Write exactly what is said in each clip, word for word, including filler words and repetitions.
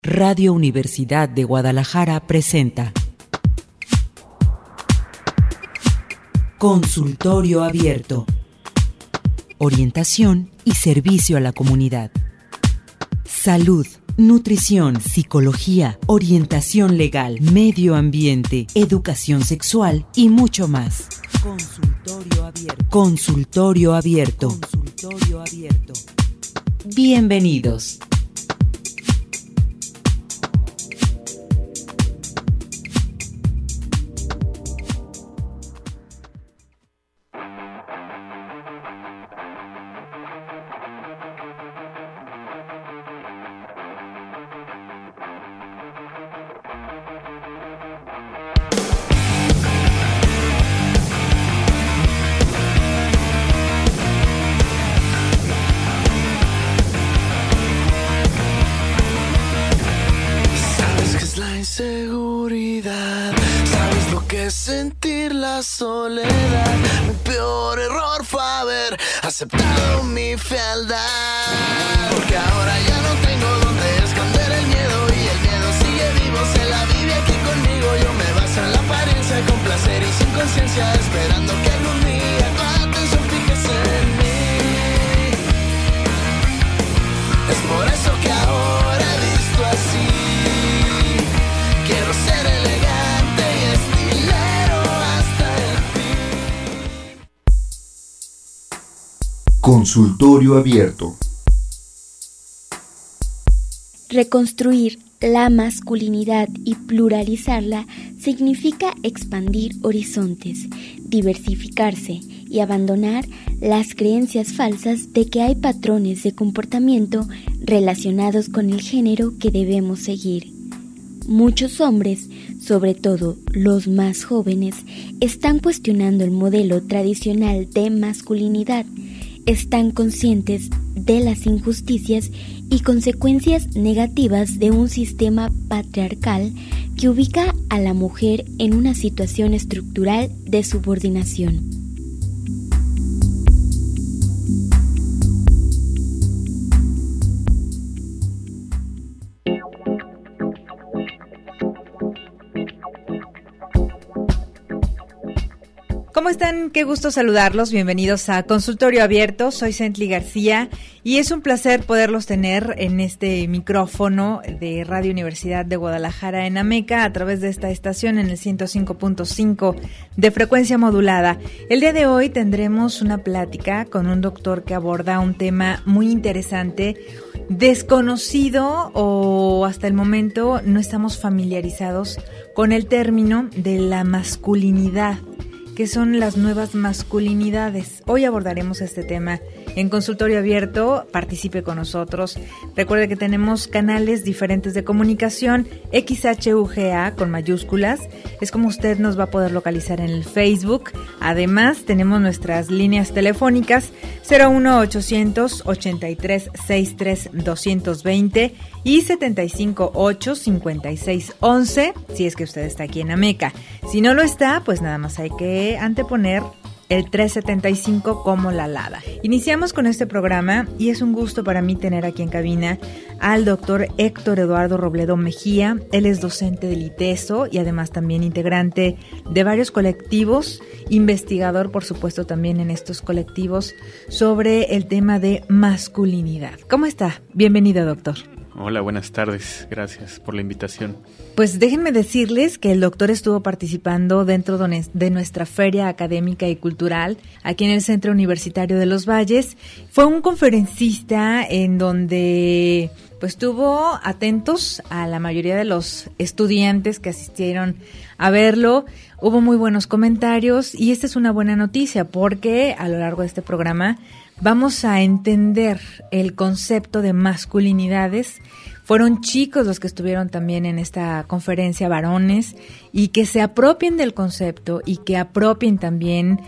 Radio Universidad de Guadalajara presenta Consultorio Abierto. Orientación y servicio a la comunidad. Salud, nutrición, psicología, orientación legal, medio ambiente, educación sexual y mucho más. Consultorio Abierto. Consultorio Abierto. Consultorio Abierto. Bienvenidos. Inseguridad, sabes lo que es sentir la soledad. Mi peor error fue haber aceptado mi fealdad, porque ahora ya no tengo donde esconder el miedo, y el miedo sigue vivo, se la vive aquí conmigo. Yo me baso en la apariencia, con placer y sin conciencia, esperando que algún día tu atención fijes en mí. Es por eso que ahora he visto así. Quiero ser elegante y estilero hasta el fin. Consultorio Abierto. Reconstruir la masculinidad y pluralizarla significa expandir horizontes, diversificarse y abandonar las creencias falsas de que hay patrones de comportamiento relacionados con el género que debemos seguir. Muchos hombres, sobre todo los más jóvenes, están cuestionando el modelo tradicional de masculinidad, están conscientes de las injusticias y consecuencias negativas de un sistema patriarcal que ubica a la mujer en una situación estructural de subordinación. ¿Cómo están? Qué gusto saludarlos. Bienvenidos a Consultorio Abierto. Soy Cently García y es un placer poderlos tener en este micrófono de Radio Universidad de Guadalajara en Ameca a través de esta estación en el ciento cinco punto cinco de frecuencia modulada. El día de hoy tendremos una plática con un doctor que aborda un tema muy interesante, desconocido o hasta el momento no estamos familiarizados con el término de la masculinidad. ¿Qué son las nuevas masculinidades? Hoy abordaremos este tema en Consultorio Abierto. Participe con nosotros. Recuerde que tenemos canales diferentes de comunicación. X H U G A con mayúsculas. Es como usted nos va a poder localizar en el Facebook. Además, tenemos nuestras líneas telefónicas cero uno ochocientos ochenta y tres sesenta y tres doscientos veinte y setenta y cinco ocho cincuenta y seis once, si es que usted está aquí en Ameca. Si no lo está, pues nada más hay que anteponer el tres setenta y cinco como la alada. Iniciamos con este programa y es un gusto para mí tener aquí en cabina al doctor Héctor Eduardo Robledo Mejía. Él es docente del ITESO y además también integrante de varios colectivos, investigador por supuesto también en estos colectivos sobre el tema de masculinidad. ¿Cómo está? Bienvenido, doctor. Hola, buenas tardes. Gracias por la invitación. Pues déjenme decirles que el doctor estuvo participando dentro de nuestra feria académica y cultural aquí en el Centro Universitario de los Valles. Fue un conferencista en donde pues estuvo atentos a la mayoría de los estudiantes que asistieron a verlo. Hubo muy buenos comentarios y esta es una buena noticia porque a lo largo de este programa vamos a entender el concepto de masculinidades. Fueron chicos los que estuvieron también en esta conferencia, varones, y que se apropien del concepto y que apropien también,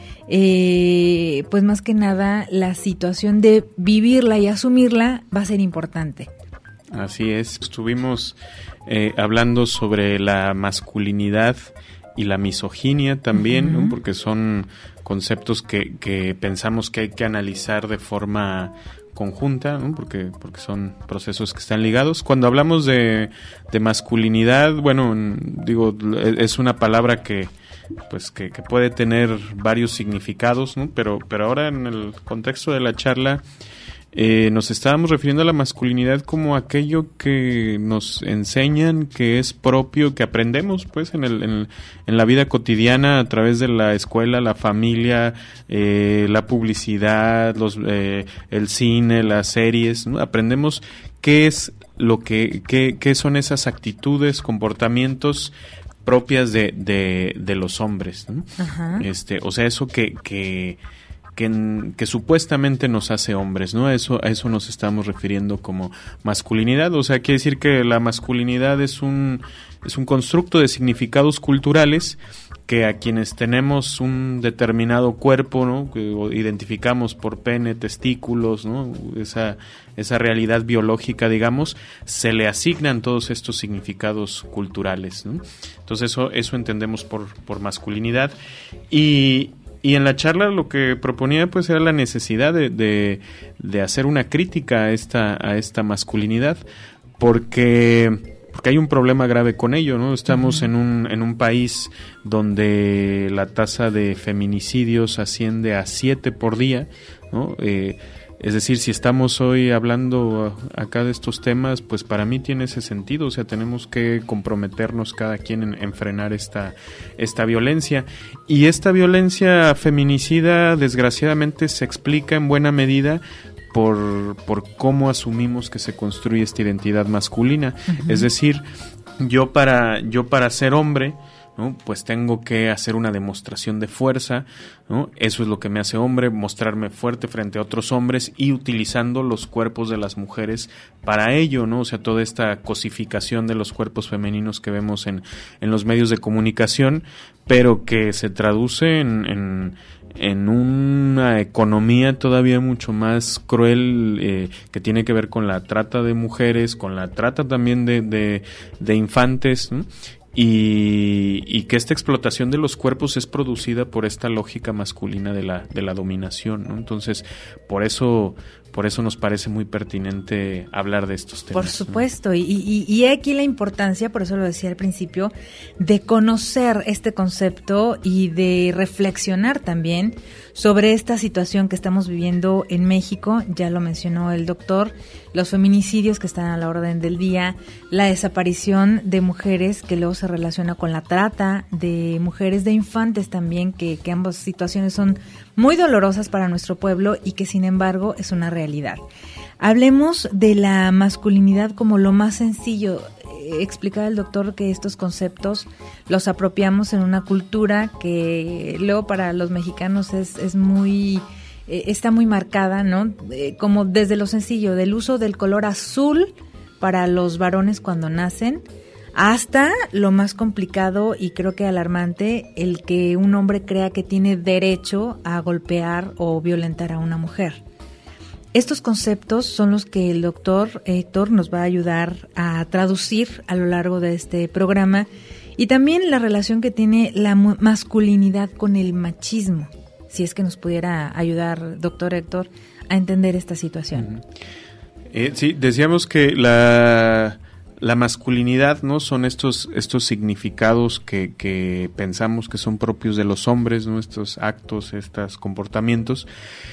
eh, pues más que nada, la situación de vivirla y asumirla va a ser importante. Así es, estuvimos eh, hablando sobre la masculinidad y la misoginia también, uh-huh. ¿no? Porque son conceptos que, que pensamos que hay que analizar de forma conjunta, ¿no? porque porque son procesos que están ligados. Cuando hablamos de, de masculinidad, bueno, digo, es una palabra que pues que, que puede tener varios significados, ¿no? pero pero ahora en el contexto de la charla eh, nos estábamos refiriendo a la masculinidad como aquello que nos enseñan, que es propio, que aprendemos pues en el, en, en la vida cotidiana a través de la escuela, la familia, eh, la publicidad, los eh, el cine, las series, ¿no? Aprendemos qué es lo que qué, qué son esas actitudes, comportamientos propias de, de, de los hombres, ¿no? Ajá. Este, o sea, eso que, que Que, que supuestamente nos hace hombres, ¿no? A eso, a eso nos estamos refiriendo como masculinidad. O sea, quiere decir que la masculinidad es un, es un constructo de significados culturales que a quienes tenemos un determinado cuerpo, ¿no? Que identificamos por pene, testículos, ¿no? Esa, esa realidad biológica, digamos, se le asignan todos estos significados culturales, ¿no? Entonces eso, eso entendemos por, por masculinidad. Y Y en la charla lo que proponía pues era la necesidad de, de, de hacer una crítica a esta, a esta masculinidad, porque, porque hay un problema grave con ello, ¿no? Estamos uh-huh. en un, en un país donde la tasa de feminicidios asciende a siete por día, ¿no? Eh, Es decir, si estamos hoy hablando acá de estos temas, pues para mí tiene ese sentido, o sea, tenemos que comprometernos cada quien en, en frenar esta, esta violencia. Y esta violencia feminicida, desgraciadamente, se explica en buena medida por, por cómo asumimos que se construye esta identidad masculina. Uh-huh. Es decir, yo para, yo para ser hombre, ¿no? Pues tengo que hacer una demostración de fuerza, ¿no? Eso es lo que me hace hombre, mostrarme fuerte frente a otros hombres y utilizando los cuerpos de las mujeres para ello, ¿no? O sea, toda esta cosificación de los cuerpos femeninos que vemos en, en los medios de comunicación, pero que se traduce en, en, en una economía todavía mucho más cruel, eh, que tiene que ver con la trata de mujeres, con la trata también de, de, de infantes, ¿no? Y, y que esta explotación de los cuerpos es producida por esta lógica masculina de la, de la dominación, ¿no? Entonces, por eso, por eso nos parece muy pertinente hablar de estos temas. Por supuesto, ¿no? y, y, y aquí la importancia, por eso lo decía al principio, de conocer este concepto y de reflexionar también sobre esta situación que estamos viviendo en México. Ya lo mencionó el doctor, los feminicidios que están a la orden del día, la desaparición de mujeres que luego se relaciona con la trata de mujeres, de infantes también, que, que ambas situaciones son muy dolorosas para nuestro pueblo y que sin embargo es una realidad. Hablemos de la masculinidad como lo más sencillo. Explicaba el doctor que estos conceptos los apropiamos en una cultura que luego para los mexicanos es, es muy, eh, está muy marcada, ¿no? Eh, como desde lo sencillo, del uso del color azul para los varones cuando nacen, hasta lo más complicado y creo que alarmante, el que un hombre crea que tiene derecho a golpear o violentar a una mujer. Estos conceptos son los que el doctor Héctor nos va a ayudar a traducir a lo largo de este programa y también la relación que tiene la masculinidad con el machismo, si es que nos pudiera ayudar, doctor Héctor, a entender esta situación. Uh-huh. Eh, sí, decíamos que la, la masculinidad, ¿no? Son estos, estos significados que, que pensamos que son propios de los hombres, ¿no? Estos actos, estos comportamientos.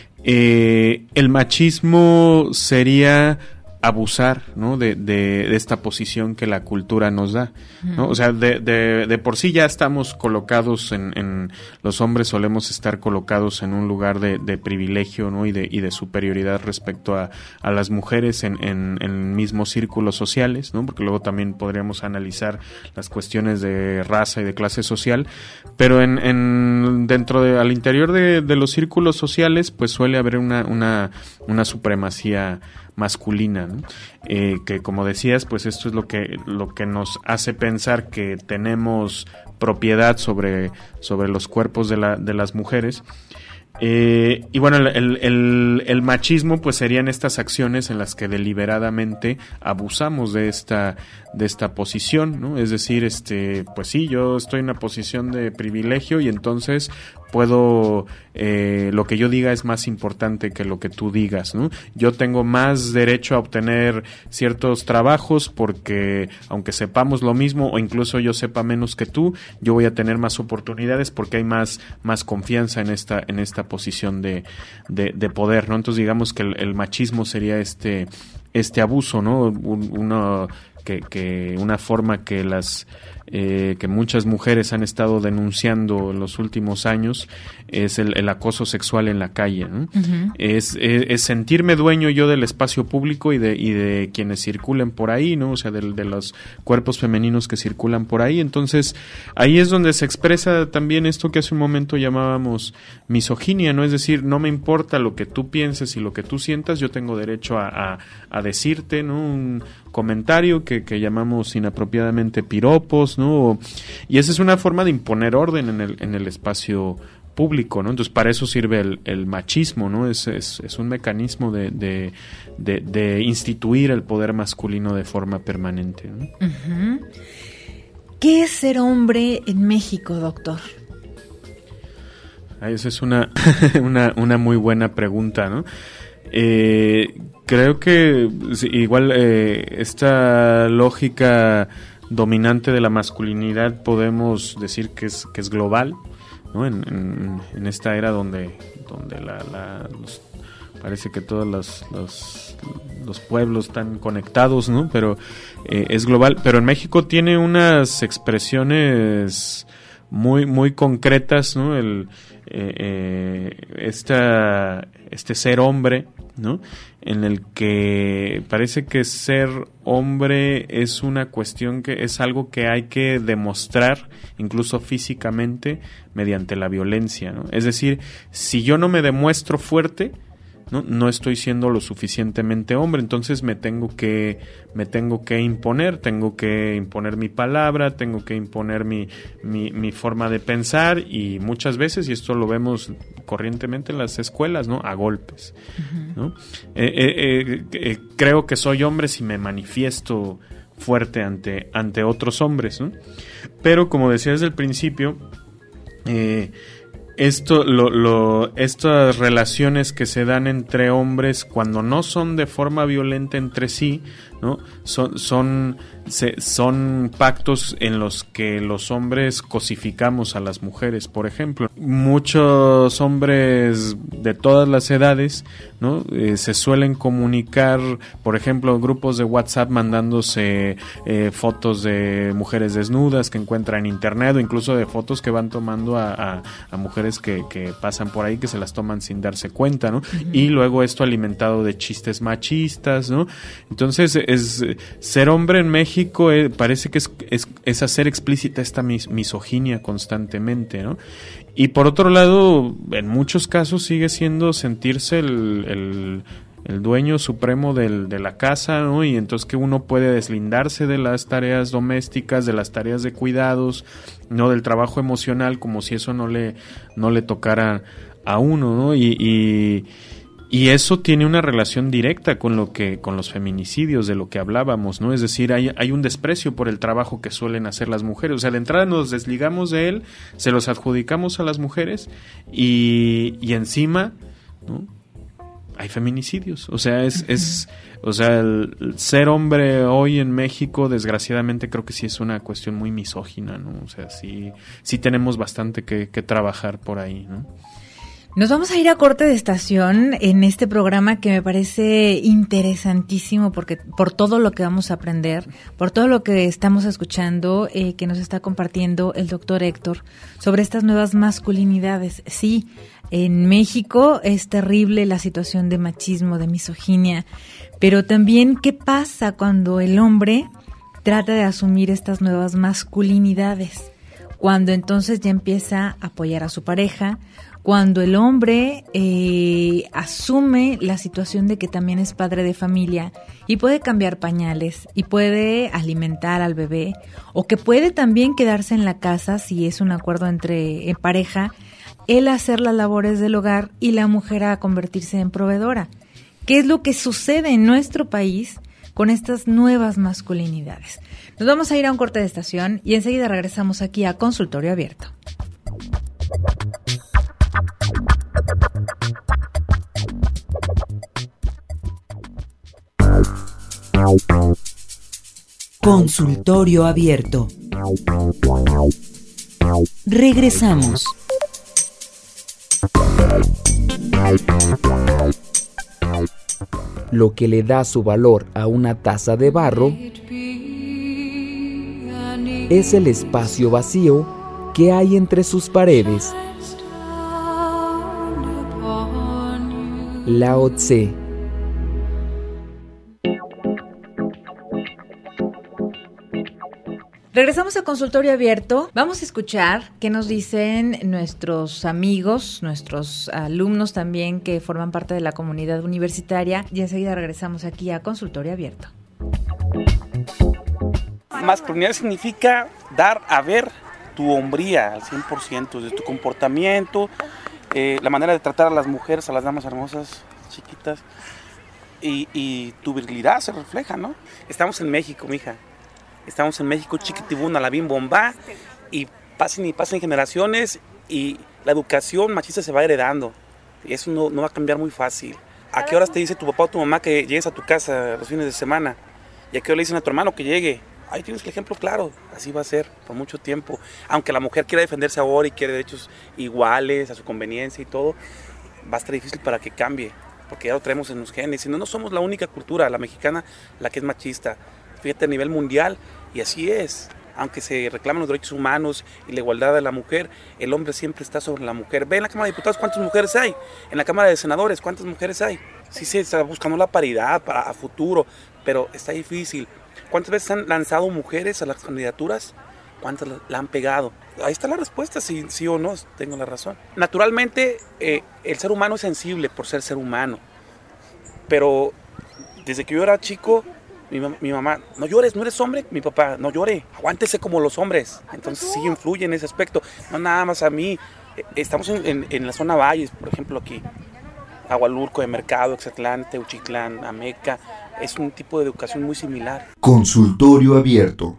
Eh, el machismo sería abusar, ¿no? De, de, de esta posición que la cultura nos da, ¿no? O sea, de, de, de por sí ya estamos colocados en, en los hombres solemos estar colocados en un lugar de, de privilegio, ¿no? Y de, y de superioridad respecto a, a las mujeres en, en, en mismos círculos sociales, ¿no? Porque luego también podríamos analizar las cuestiones de raza y de clase social, pero en, en dentro de, al interior de, de los círculos sociales, pues suele haber una, una, una supremacía masculina, ¿no? Eh, que como decías, pues esto es lo que lo que nos hace pensar que tenemos propiedad sobre sobre los cuerpos de la de las mujeres. Eh, y bueno, el, el, el machismo pues serían estas acciones en las que deliberadamente abusamos de esta de esta posición, ¿no? Es decir, este pues sí, yo estoy en una posición de privilegio y entonces puedo eh, lo que yo diga es más importante que lo que tú digas, ¿no? Yo tengo más derecho a obtener ciertos trabajos porque aunque sepamos lo mismo o incluso yo sepa menos que tú, yo voy a tener más oportunidades porque hay más más confianza en esta en esta posición de de, de poder, ¿no? Entonces digamos que el, el machismo sería este este abuso, ¿no? Un, una que, que una forma que las eh, que muchas mujeres han estado denunciando en los últimos años es el, el acoso sexual en la calle, ¿no? Uh-huh. Es, es, es sentirme dueño yo del espacio público y de y de quienes circulen por ahí, ¿no? O sea, de, de los cuerpos femeninos que circulan por ahí. Entonces, ahí es donde se expresa también esto que hace un momento llamábamos misoginia, ¿no? Es decir, no me importa lo que tú pienses y lo que tú sientas, yo tengo derecho a, a, a decirte, ¿no? Un comentario que, que llamamos inapropiadamente piropos, ¿no? Y esa es una forma de imponer orden en el, en el espacio público, ¿no? Entonces para eso sirve el, el machismo, ¿no? Es, es, es un mecanismo de, de, de, de instituir el poder masculino de forma permanente, ¿no? Uh-huh. ¿Qué es ser hombre en México, doctor? Ah, esa es una, una, una muy buena pregunta, ¿no? Eh, creo que sí, igual eh, esta lógica dominante de la masculinidad podemos decir que es que es global, ¿no? En, en, en esta era donde donde la, la los, parece que todos los, los los pueblos están conectados, ¿no? Pero eh, es global. Pero en México tiene unas expresiones muy muy concretas, ¿no? El eh, eh, esta este ser hombre, ¿no? En el que parece que ser hombre es una cuestión que es algo que hay que demostrar incluso físicamente mediante la violencia, ¿no? Es decir, si yo no me demuestro fuerte, no no estoy siendo lo suficientemente hombre, entonces me tengo que me tengo que imponer, tengo que imponer mi palabra, tengo que imponer mi mi mi forma de pensar y muchas veces, y esto lo vemos corrientemente en las escuelas, ¿no? A golpes, uh-huh. ¿no? Eh, eh, eh, eh, creo que soy hombre si me manifiesto fuerte ante ante otros hombres, ¿no? Pero como decía desde el principio, eh Esto, lo, lo, estas relaciones que se dan entre hombres cuando no son de forma violenta entre sí, ¿no? Son, son, se, son pactos en los que los hombres cosificamos a las mujeres, por ejemplo. Muchos hombres de todas las edades, ¿no? Eh, se suelen comunicar, por ejemplo, grupos de WhatsApp mandándose eh, fotos de mujeres desnudas que encuentran en internet o incluso de fotos que van tomando a, a, a mujeres que, que pasan por ahí, que se las toman sin darse cuenta, ¿no? Uh-huh. Y luego esto alimentado de chistes machistas, ¿no? Entonces, es ser hombre en México eh, parece que es, es, es hacer explícita esta mis, misoginia constantemente, ¿no? Y por otro lado, en muchos casos sigue siendo sentirse el, el, el dueño supremo del, de la casa, ¿no? Y entonces que uno puede deslindarse de las tareas domésticas, de las tareas de cuidados, no del trabajo emocional, como si eso no le, no le tocara a uno, ¿no? Y, y Y eso tiene una relación directa con lo que con los feminicidios de lo que hablábamos, ¿no? Es decir, hay, hay un desprecio por el trabajo que suelen hacer las mujeres. O sea, de entrada nos desligamos de él, se los adjudicamos a las mujeres y, y encima, ¿no? Hay feminicidios. O sea, es, es o sea, el, el ser hombre hoy en México, desgraciadamente, creo que sí es una cuestión muy misógina, ¿no? O sea, sí, sí tenemos bastante que, que trabajar por ahí, ¿no? Nos vamos a ir a corte de estación en este programa que me parece interesantísimo porque por todo lo que vamos a aprender, por todo lo que estamos escuchando, eh, que nos está compartiendo el doctor Héctor sobre estas nuevas masculinidades. Sí, en México es terrible la situación de machismo, de misoginia, pero también qué pasa cuando el hombre trata de asumir estas nuevas masculinidades, cuando entonces ya empieza a apoyar a su pareja, cuando el hombre eh, asume la situación de que también es padre de familia y puede cambiar pañales y puede alimentar al bebé, o que puede también quedarse en la casa si es un acuerdo entre en pareja, él hacer las labores del hogar y la mujer a convertirse en proveedora. ¿Qué es lo que sucede en nuestro país con estas nuevas masculinidades? Nos vamos a ir a un corte de estación y enseguida regresamos aquí a Consultorio Abierto. Consultorio abierto. Regresamos. Lo que le da su valor a una taza de barro es el espacio vacío que hay entre sus paredes. Lao Tse. Regresamos a Consultorio Abierto. Vamos a escuchar qué nos dicen nuestros amigos, nuestros alumnos también que forman parte de la comunidad universitaria. Y enseguida regresamos aquí a Consultorio Abierto. Masculinidad significa dar a ver tu hombría al cien por ciento, de tu comportamiento, eh, la manera de tratar a las mujeres, a las damas hermosas, chiquitas, y, y tu virilidad se refleja, ¿no? Estamos en México, mija. Estamos en México, chiquitibuna, la bim bomba, y pasen y pasen generaciones, y la educación machista se va heredando. Y eso no, no va a cambiar muy fácil. ¿A qué horas te dice tu papá o tu mamá que llegues a tu casa los fines de semana? ¿Y a qué hora le dicen a tu hermano que llegue? Ahí tienes el ejemplo claro, así va a ser por mucho tiempo. Aunque la mujer quiera defenderse ahora y quiere derechos iguales a su conveniencia y todo, va a estar difícil para que cambie, porque ya lo traemos en los genes. Si no, no somos la única cultura, la mexicana, la que es machista. Fíjate a nivel mundial, y así es. Aunque se reclaman los derechos humanos y la igualdad de la mujer, el hombre siempre está sobre la mujer. Ve en la Cámara de Diputados cuántas mujeres hay, en la Cámara de Senadores cuántas mujeres hay. Sí se está buscando la paridad para a futuro, pero está difícil. ¿Cuántas veces han lanzado mujeres a las candidaturas? ¿Cuántas la han pegado? Ahí está la respuesta, si sí o no, tengo la razón. Naturalmente, eh, el ser humano es sensible por ser ser humano, pero desde que yo era chico, Mi, mi mamá, no llores, no eres hombre. Mi papá, no llore, aguántese como los hombres. Entonces sí influye en ese aspecto. No nada más a mí. Estamos en, en, en la zona Valles, por ejemplo, aquí. Agualulco, de Mercado, Exatlán, Teuchitlán, Ameca. Es un tipo de educación muy similar. Consultorio abierto.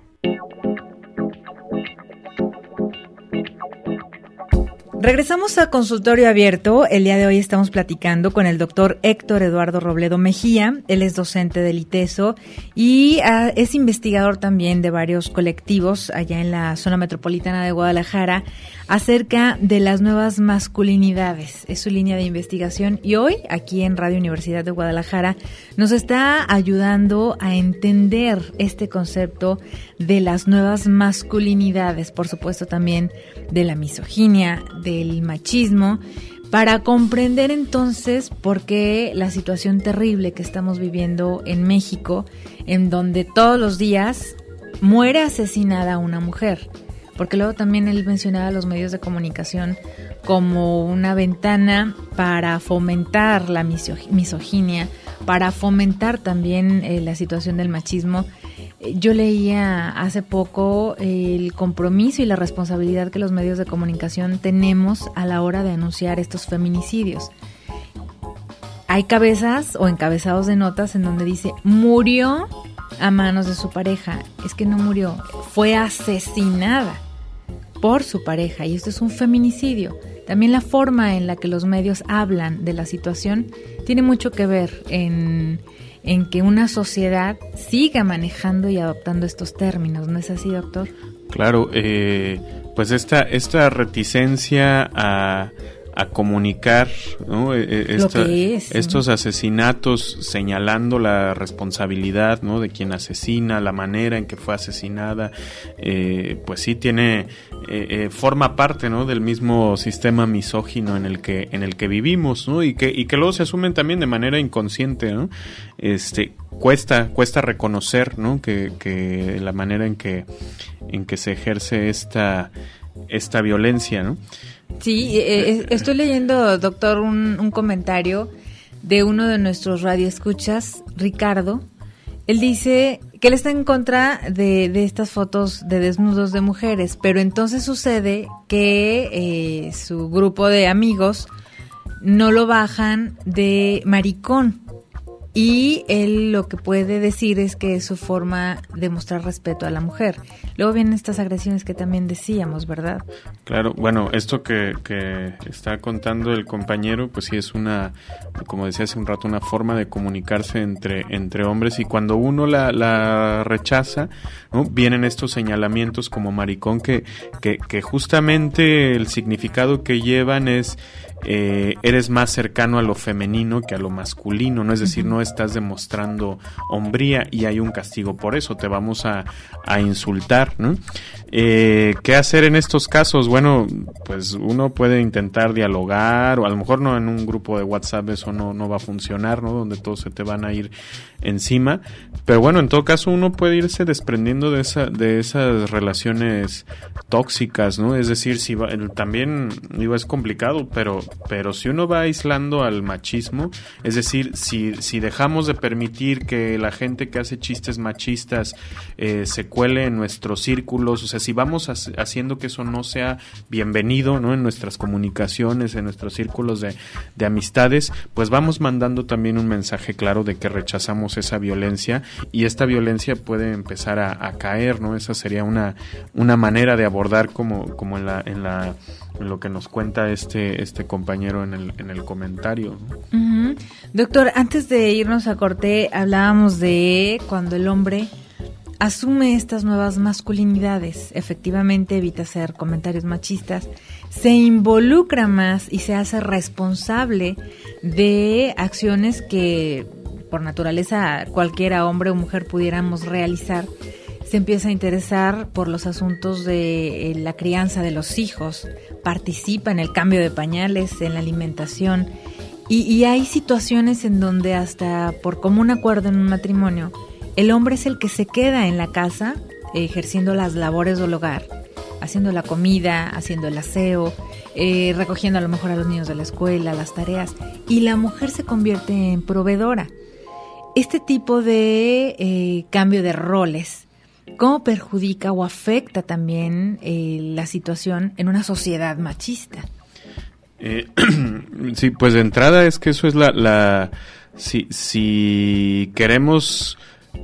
Regresamos a Consultorio Abierto. El día de hoy estamos platicando con el doctor Héctor Eduardo Robledo Mejía. Él es docente del ITESO y uh, es investigador también de varios colectivos allá en la zona metropolitana de Guadalajara acerca de las nuevas masculinidades. Es su línea de investigación y hoy aquí en Radio Universidad de Guadalajara nos está ayudando a entender este concepto de las nuevas masculinidades, por supuesto también de la misoginia, del machismo, para comprender entonces por qué la situación terrible que estamos viviendo en México, en donde todos los días muere asesinada una mujer. Porque luego también él mencionaba los medios de comunicación como una ventana para fomentar la misoginia, para fomentar también eh, la situación del machismo. Yo leía hace poco el compromiso y la responsabilidad que los medios de comunicación tenemos a la hora de anunciar estos feminicidios. Hay cabezas o encabezados de notas en donde dice, murió a manos de su pareja. Es que no murió, fue asesinada por su pareja y esto es un feminicidio. También la forma en la que los medios hablan de la situación tiene mucho que ver en... en que una sociedad siga manejando y adoptando estos términos, ¿no es así, doctor? Claro, eh, pues esta esta reticencia a, a comunicar, ¿no? Esta, Lo que es, estos ¿no? asesinatos señalando la responsabilidad, ¿no? De quien asesina, la manera en que fue asesinada, eh, pues sí tiene eh, eh, forma parte, ¿no? Del mismo sistema misógino en el que en el que vivimos, ¿no? Y que y que luego se asumen también de manera inconsciente, ¿no? Este cuesta cuesta reconocer, ¿no? Que que la manera en que en que se ejerce esta esta violencia, ¿no? Sí, eh, estoy leyendo, doctor, un, un comentario de uno de nuestros radioescuchas, Ricardo. Él dice que él está en contra de, de estas fotos de desnudos de mujeres, pero entonces sucede que eh, su grupo de amigos no lo bajan de maricón. y él lo que puede decir es que es su forma de mostrar respeto a la mujer. Luego vienen estas agresiones que también decíamos, ¿verdad? Claro, bueno, esto que, que está contando el compañero, pues sí es una, como decía hace un rato, una forma de comunicarse entre, entre hombres, y cuando uno la, la rechaza, ¿no? Vienen estos señalamientos como maricón que, que, que justamente el significado que llevan es Eh, eres más cercano a lo femenino que a lo masculino, ¿no? Es decir, no estás demostrando hombría y hay un castigo por eso, te vamos a, a insultar, ¿no? Eh, ¿qué hacer en estos casos? Bueno, pues uno puede intentar dialogar, o a lo mejor no en un grupo de WhatsApp, eso no, no va a funcionar, ¿no? Donde todos se te van a ir encima, pero bueno, en todo caso uno puede irse desprendiendo de esa, de esas relaciones tóxicas, ¿no? Es decir, si va, también, digo, es complicado, pero pero si uno va aislando al machismo, es decir, si, si dejamos de permitir que la gente que hace chistes machistas eh, se cuele en nuestros círculos, o sea, si vamos ha- haciendo que eso no sea bienvenido, ¿no? En nuestras comunicaciones, en nuestros círculos de, de amistades, pues vamos mandando también un mensaje claro de que rechazamos esa violencia, y esta violencia puede empezar a, a caer, ¿no? Esa sería una, una manera de abordar como, como en la, en la en lo que nos cuenta este este compañero en el en el comentario, ¿no? Uh-huh. Doctor, antes de irnos a corte hablábamos de cuando el hombre asume estas nuevas masculinidades, efectivamente evita hacer comentarios machistas, se involucra más y se hace responsable de acciones que por naturaleza cualquiera hombre o mujer pudiéramos realizar. Se empieza a interesar por los asuntos de eh, la crianza de los hijos, participa en el cambio de pañales, en la alimentación, y, y hay situaciones en donde hasta por común acuerdo en un matrimonio, el hombre es el que se queda en la casa eh, ejerciendo las labores del hogar, haciendo la comida, haciendo el aseo, eh, recogiendo a lo mejor a los niños de la escuela, las tareas, y la mujer se convierte en proveedora. Este tipo de eh, cambio de roles, ¿cómo perjudica o afecta también eh, la situación en una sociedad machista? Eh, sí, pues de entrada es que eso es la... la si, si queremos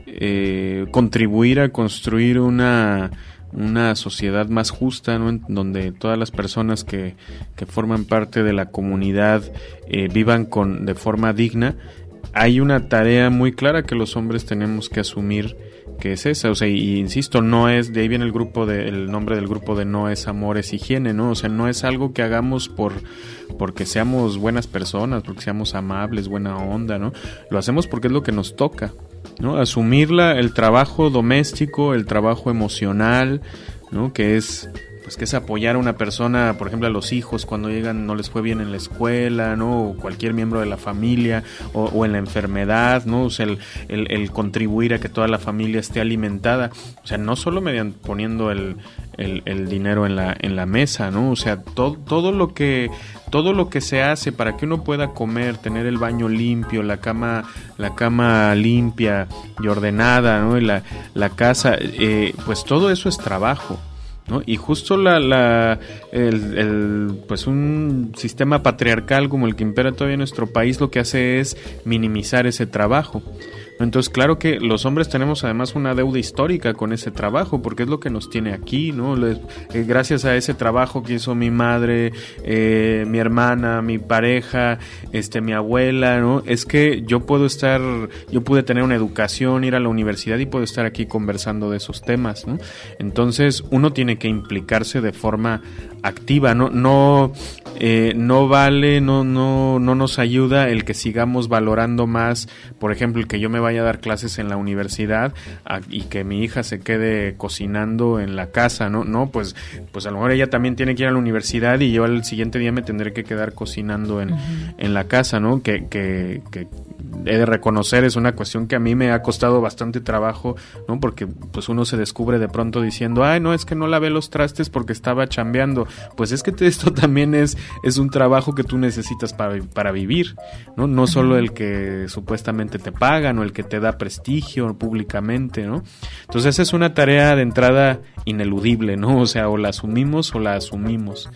eh, contribuir a construir una... una sociedad más justa, ¿no? En donde todas las personas que, que forman parte de la comunidad eh, vivan con de forma digna, hay una tarea muy clara que los hombres tenemos que asumir, que es esa, o sea, y insisto, no es, de ahí viene el grupo de, el nombre del grupo de no es amor, es higiene, ¿no? O sea, no es algo que hagamos por, porque seamos buenas personas, porque seamos amables, buena onda, ¿no? Lo hacemos porque es lo que nos toca, ¿no? Asumir la, el trabajo doméstico, el trabajo emocional, ¿no? Que es, pues que es apoyar a una persona, por ejemplo a los hijos cuando llegan, no les fue bien en la escuela, ¿no? O cualquier miembro de la familia, o, o en la enfermedad, ¿no? O sea, el, el, el contribuir a que toda la familia esté alimentada, o sea, no solo mediante poniendo el, el, el dinero en la, en la mesa, ¿no? O sea, todo, todo lo que, todo lo que se hace para que uno pueda comer, tener el baño limpio, la cama, la cama limpia y ordenada, ¿no? Y la, la casa, eh, pues todo eso es trabajo, ¿no? Y justo la, la el, el pues un sistema patriarcal como el que impera todavía en nuestro país lo que hace es minimizar ese trabajo. Entonces, claro que los hombres tenemos además una deuda histórica con ese trabajo, porque es lo que nos tiene aquí, ¿no? Les, eh, gracias a ese trabajo que hizo mi madre, eh, mi hermana, mi pareja, este, mi abuela, ¿no? Es que yo puedo estar, yo pude tener una educación, ir a la universidad y puedo estar aquí conversando de esos temas, ¿no? Entonces, uno tiene que implicarse de forma activa, no, no, eh, no vale, no, no, no nos ayuda el que sigamos valorando más, por ejemplo, el que yo me vaya a dar clases en la universidad a, y que mi hija se quede cocinando en la casa, ¿no? No, pues, pues a lo mejor ella también tiene que ir a la universidad y yo al siguiente día me tendré que quedar cocinando en, uh-huh. en la casa, ¿no? Que, que, que he de reconocer, es una cuestión que a mí me ha costado bastante trabajo, ¿no? Porque pues uno se descubre de pronto diciendo, ay, no, es que no lavé los trastes porque estaba chambeando. Pues es que te, esto también es, es un trabajo que tú necesitas para, para vivir, ¿no? No solo el que supuestamente te pagan o el que te da prestigio públicamente, ¿no? Entonces esa es una tarea de entrada ineludible, ¿no? O sea, o la asumimos o la asumimos.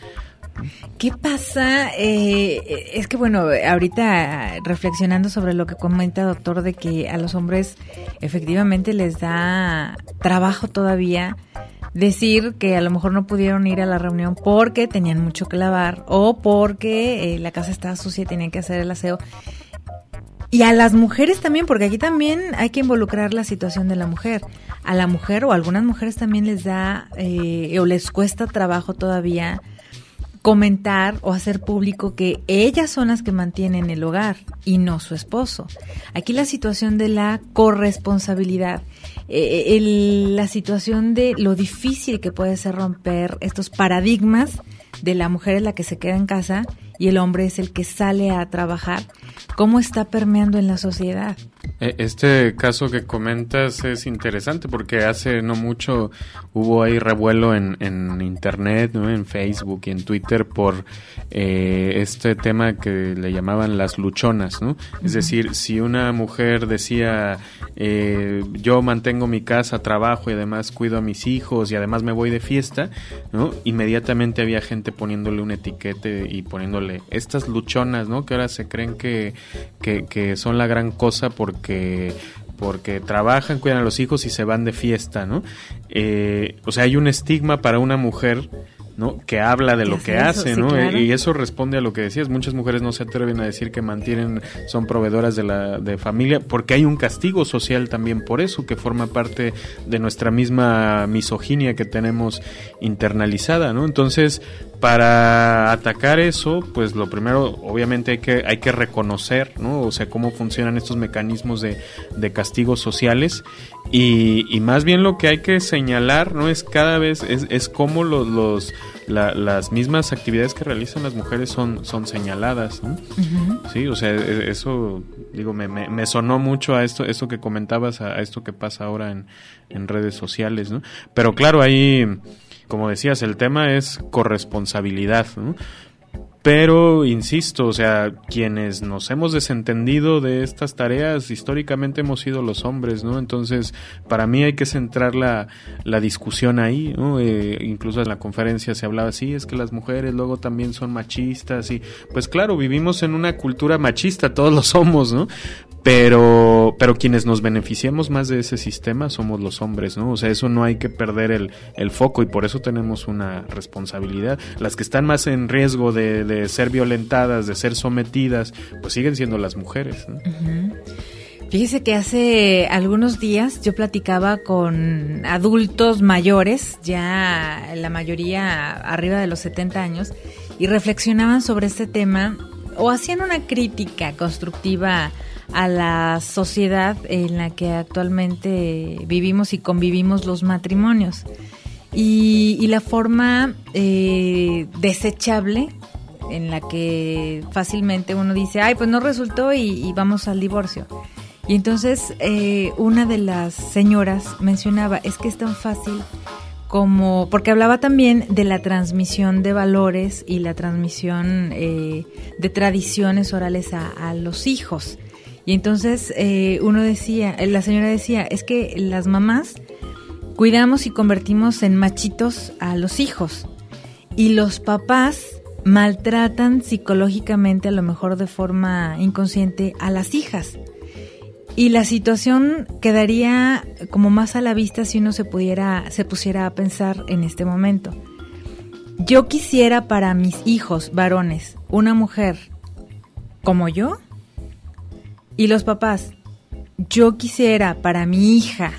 ¿Qué pasa? Eh, es que bueno, ahorita reflexionando sobre lo que comenta doctor de que a los hombres efectivamente les da trabajo todavía decir que a lo mejor no pudieron ir a la reunión porque tenían mucho que lavar o porque eh, la casa estaba sucia y tenían que hacer el aseo. Y a las mujeres también, porque aquí también hay que involucrar la situación de la mujer. A la mujer o a algunas mujeres también les da eh, o les cuesta trabajo todavía comentar o hacer público que ellas son las que mantienen el hogar y no su esposo. Aquí la situación de la corresponsabilidad, eh, el, la situación de lo difícil que puede ser romper estos paradigmas de la mujer es la que se queda en casa y el hombre es el que sale a trabajar, ¿cómo está permeando en la sociedad? Este caso que comentas es interesante porque hace no mucho hubo ahí revuelo en, en internet, ¿no? En Facebook y en Twitter por eh, este tema que le llamaban las luchonas, ¿no? Uh-huh. Es decir, si una mujer decía eh, yo mantengo mi casa, trabajo y además cuido a mis hijos y además me voy de fiesta, ¿no? Inmediatamente había gente poniéndole un etiquete y poniéndole estas luchonas, ¿no? Que ahora se creen que, que, que son la gran cosa porque porque trabajan, cuidan a los hijos y se van de fiesta, ¿no? Eh, o sea, hay un estigma para una mujer, ¿no? Que habla de lo que hace, ¿no? Sí, claro. Y eso responde a lo que decías. Muchas mujeres no se atreven a decir que mantienen, son proveedoras de la de familia, porque hay un castigo social también por eso, que forma parte de nuestra misma misoginia que tenemos internalizada, ¿no? Entonces, para atacar eso, pues lo primero, obviamente hay que hay que reconocer, ¿no? O sea, cómo funcionan estos mecanismos de, de castigos sociales y, y más bien lo que hay que señalar, ¿no? Es cada vez, es, es cómo los, los la, las mismas actividades que realizan las mujeres son, son señaladas, ¿no? Uh-huh. Sí, o sea, eso, digo, me, me, me sonó mucho a esto, esto que comentabas, a, a esto que pasa ahora en, en redes sociales, ¿no? Pero claro, ahí, como decías, el tema es corresponsabilidad, ¿no? Pero, insisto, o sea, quienes nos hemos desentendido de estas tareas históricamente hemos sido los hombres, ¿no? Entonces, para mí hay que centrar la, la discusión ahí, ¿no? Eh, incluso en la conferencia se hablaba así, es que las mujeres luego también son machistas y, pues claro, vivimos en una cultura machista, todos lo somos, ¿no? Pero, pero quienes nos beneficiamos más de ese sistema somos los hombres, ¿no? O sea, eso no hay que perder el, el foco y por eso tenemos una responsabilidad. Las que están más en riesgo de, de ser violentadas, de ser sometidas, pues siguen siendo las mujeres, ¿no? Uh-huh. Fíjese que hace algunos días yo platicaba con adultos mayores, ya la mayoría arriba de los setenta años, y reflexionaban sobre este tema o hacían una crítica constructiva a la sociedad en la que actualmente vivimos y convivimos los matrimonios y, y la forma eh, desechable en la que fácilmente uno dice, ay, pues no resultó y, y vamos al divorcio. Y entonces eh, una de las señoras mencionaba, es que es tan fácil como, porque hablaba también de la transmisión de valores y la transmisión eh, de tradiciones orales a, a los hijos. Y entonces eh, uno decía, la señora decía, es que las mamás cuidamos y convertimos en machitos a los hijos y los papás maltratan psicológicamente, a lo mejor de forma inconsciente, a las hijas. Y la situación quedaría como más a la vista si uno se pudiera, se pusiera a pensar en este momento. Yo quisiera para mis hijos varones una mujer como yo. Y los papás, yo quisiera para mi hija,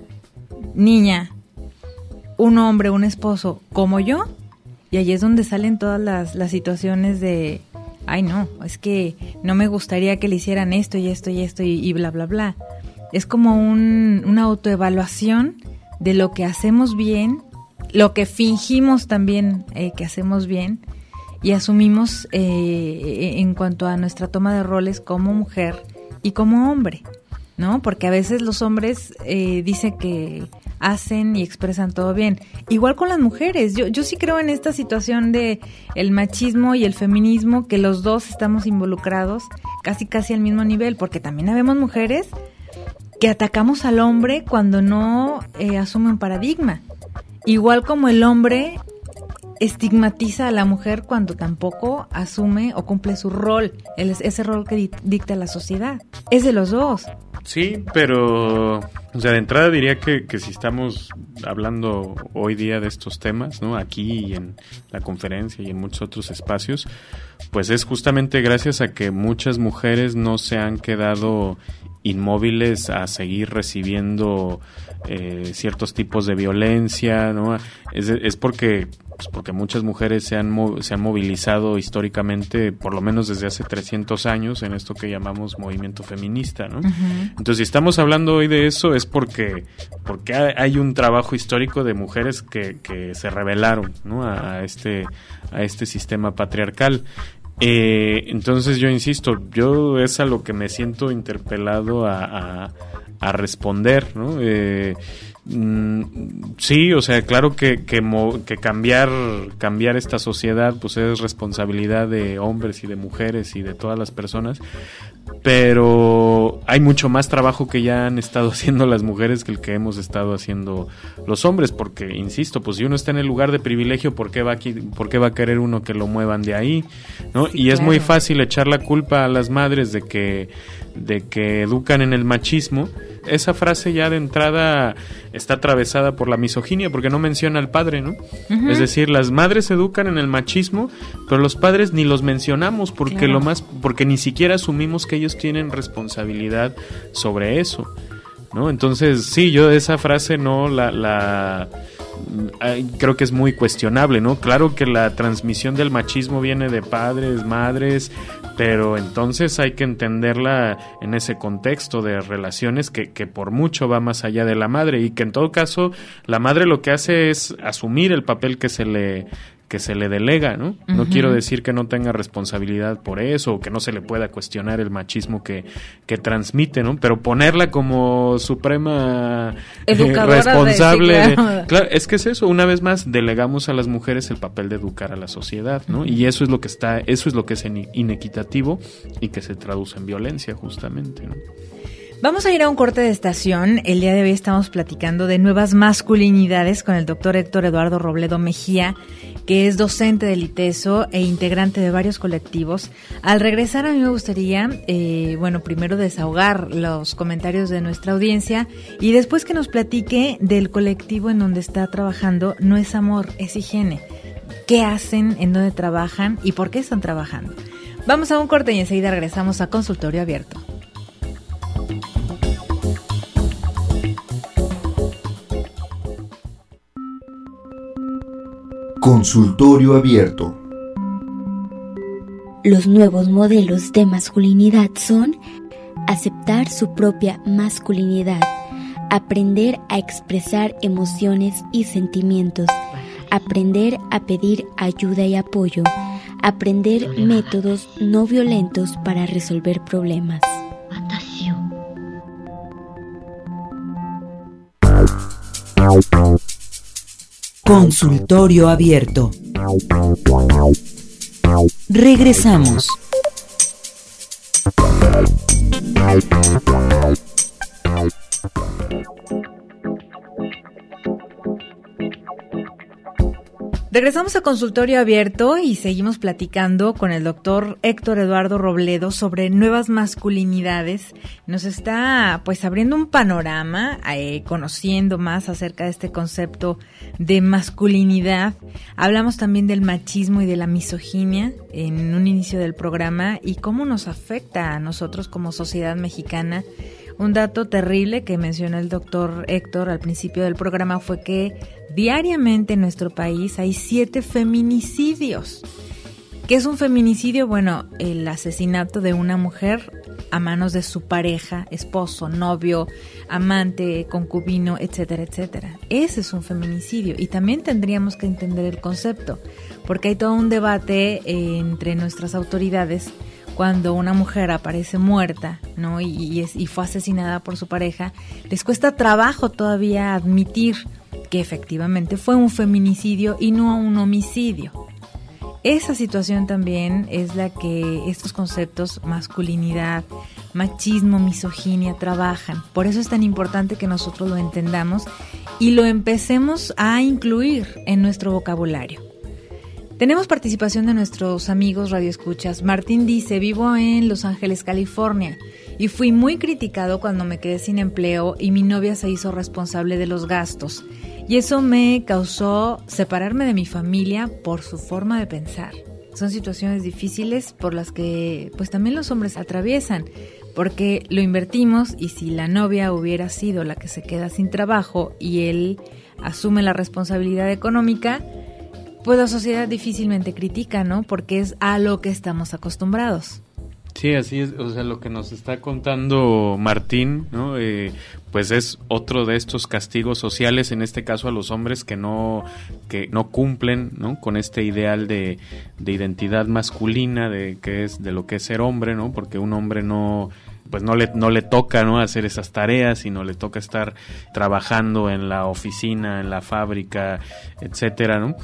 niña, un hombre, un esposo como yo, y ahí es donde salen todas las, las situaciones de, ay no, es que no me gustaría que le hicieran esto y esto y esto y, y bla, bla, bla. Es como un, una autoevaluación de lo que hacemos bien, lo que fingimos también eh, que hacemos bien, y asumimos eh, en cuanto a nuestra toma de roles como mujer y como hombre, ¿no? Porque a veces los hombres eh, dicen que hacen y expresan todo bien. Igual con las mujeres. Yo, yo sí creo en esta situación de el machismo y el feminismo, que los dos estamos involucrados casi casi al mismo nivel, porque también habemos mujeres que atacamos al hombre cuando no eh, asume un paradigma. Igual como el hombre estigmatiza a la mujer cuando tampoco asume o cumple su rol, el, ese rol que di, dicta la sociedad. Es de los dos. Sí, pero, o sea, de entrada diría que, que si estamos hablando hoy día de estos temas, ¿no? Aquí y en la conferencia y en muchos otros espacios, pues es justamente gracias a que muchas mujeres no se han quedado inmóviles a seguir recibiendo eh, ciertos tipos de violencia, ¿no? Es, es porque pues porque muchas mujeres se han se han movilizado históricamente, por lo menos desde hace trescientos años, en esto que llamamos movimiento feminista, ¿no? Uh-huh. Entonces, si estamos hablando hoy de eso es porque porque hay un trabajo histórico de mujeres que, que se rebelaron, ¿no? a, a este a este sistema patriarcal. Eh, entonces yo insisto, yo es a lo que me siento interpelado a, a, a responder, ¿no? Eh, mm, sí, o sea, claro que, que, mo, que cambiar, cambiar esta sociedad pues es responsabilidad de hombres y de mujeres y de todas las personas, pero hay mucho más trabajo que ya han estado haciendo las mujeres que el que hemos estado haciendo los hombres, porque, insisto, pues si uno está en el lugar de privilegio, ¿por qué va, aquí, por qué va a querer uno que lo muevan de ahí? ¿No? Sí, y es claro. Muy fácil echar la culpa a las madres de que, de que educan en el machismo. Esa frase ya de entrada está atravesada por la misoginia, porque no menciona al padre, ¿no? Uh-huh. Es decir, las madres educan en el machismo, pero los padres ni los mencionamos porque claro. lo más, porque ni siquiera asumimos que ellos tienen responsabilidad sobre eso, ¿no? Entonces, sí, yo esa frase no la, la creo que es muy cuestionable, ¿no? Claro que la transmisión del machismo viene de padres, madres, pero entonces hay que entenderla en ese contexto de relaciones que, que por mucho va más allá de la madre, y que en todo caso la madre lo que hace es asumir el papel que se le que se le delega, ¿no? No uh-huh. quiero decir que no tenga responsabilidad por eso, o que no se le pueda cuestionar el machismo que, que transmite, ¿no? Pero ponerla como suprema educadora, eh, responsable de, sí, claro. De, claro, es que es eso, una vez más delegamos a las mujeres el papel de educar a la sociedad, ¿no? Uh-huh. Y eso es lo que está, eso es lo que es inequitativo y que se traduce en violencia, justamente, ¿no? Vamos a ir a un corte de estación. El día de hoy estamos platicando de nuevas masculinidades con el doctor Héctor Eduardo Robledo Mejía, que es docente del ITESO e integrante de varios colectivos. Al regresar, a mí me gustaría, eh, bueno, primero desahogar los comentarios de nuestra audiencia y después que nos platique del colectivo en donde está trabajando. No es amor, es higiene. ¿Qué hacen? ¿En dónde trabajan? ¿Y por qué están trabajando? Vamos a un corte y enseguida regresamos a Consultorio Abierto. Consultorio Abierto. Los nuevos modelos de masculinidad son aceptar su propia masculinidad, aprender a expresar emociones y sentimientos, aprender a pedir ayuda y apoyo, aprender métodos no violentos para resolver problemas. Consultorio Abierto. Regresamos. Regresamos a Consultorio Abierto y seguimos platicando con el doctor Héctor Eduardo Robledo sobre nuevas masculinidades. Nos está pues abriendo un panorama, eh, conociendo más acerca de este concepto de masculinidad. Hablamos también del machismo y de la misoginia en un inicio del programa y cómo nos afecta a nosotros como sociedad mexicana. Un dato terrible que mencionó el doctor Héctor al principio del programa fue que diariamente en nuestro país hay siete feminicidios. ¿Qué es un feminicidio? Bueno, el asesinato de una mujer a manos de su pareja, esposo, novio, amante, concubino, etcétera, etcétera. Ese es un feminicidio y también tendríamos que entender el concepto, porque hay todo un debate eh, entre nuestras autoridades cuando una mujer aparece muerta, ¿no? Y, y, es, y fue asesinada por su pareja, les cuesta trabajo todavía admitir que efectivamente fue un feminicidio y no un homicidio. Esa situación también es la que estos conceptos masculinidad, machismo, misoginia trabajan. Por eso es tan importante que nosotros lo entendamos y lo empecemos a incluir en nuestro vocabulario. Tenemos participación de nuestros amigos radioescuchas. Martín dice, vivo en Los Ángeles, California, y fui muy criticado cuando me quedé sin empleo y mi novia se hizo responsable de los gastos. Y eso me causó separarme de mi familia por su forma de pensar. Son situaciones difíciles por las que pues también los hombres atraviesan, porque lo invertimos y si la novia hubiera sido la que se queda sin trabajo y él asume la responsabilidad económica, pues la sociedad difícilmente critica, ¿no? Porque es a lo que estamos acostumbrados. Sí, así es, o sea, lo que nos está contando Martín, ¿no? Eh, pues es otro de estos castigos sociales, en este caso a los hombres que no que no cumplen, ¿no? Con este ideal de, de identidad masculina, de que es de lo que es ser hombre, ¿no? Porque un hombre no pues no le no le toca, ¿no? hacer esas tareas, sino le toca estar trabajando en la oficina, en la fábrica, etcétera, ¿no?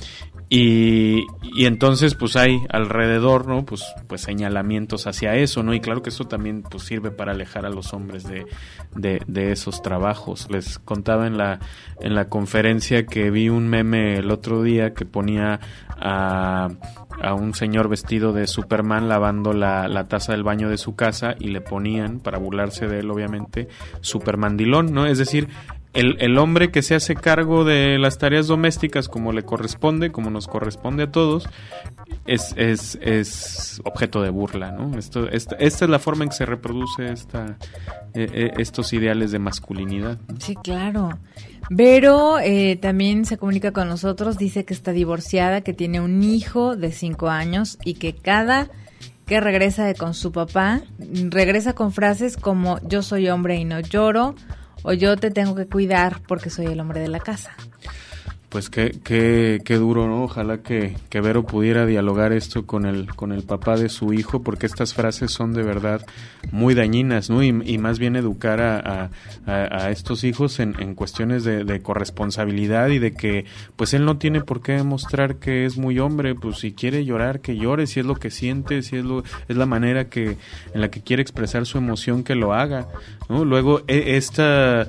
Y, y entonces pues hay alrededor, ¿no? Pues, pues señalamientos hacia eso, ¿no? Y claro que eso también pues sirve para alejar a los hombres de, de, de esos trabajos. Les contaba en la, en la conferencia que vi un meme el otro día que ponía a, a un señor vestido de Superman lavando la, la taza del baño de su casa y le ponían, para burlarse de él obviamente, Supermandilón, ¿no? Es decir, El, el hombre que se hace cargo de las tareas domésticas como le corresponde, como nos corresponde a todos, es, es, es objeto de burla, ¿no? Esto, esta, esta es la forma en que se reproduce esta, eh, eh, estos ideales de masculinidad, ¿no? Sí, claro. Vero eh, también se comunica con nosotros, dice que está divorciada, que tiene un hijo de cinco años y que cada que regresa de con su papá, regresa con frases como yo soy hombre y no lloro, o yo te tengo que cuidar porque soy el hombre de la casa. Pues qué, qué, qué duro, ¿no? Ojalá que, que Vero pudiera dialogar esto con el, con el papá de su hijo, porque estas frases son de verdad muy dañinas, ¿no? Y, y más bien educar a, a, a estos hijos en, en cuestiones de, de corresponsabilidad y de que pues él no tiene por qué demostrar que es muy hombre, pues si quiere llorar, que llore, si es lo que siente, si es lo, es la manera que, en la que quiere expresar su emoción, que lo haga, ¿no? Luego, esta...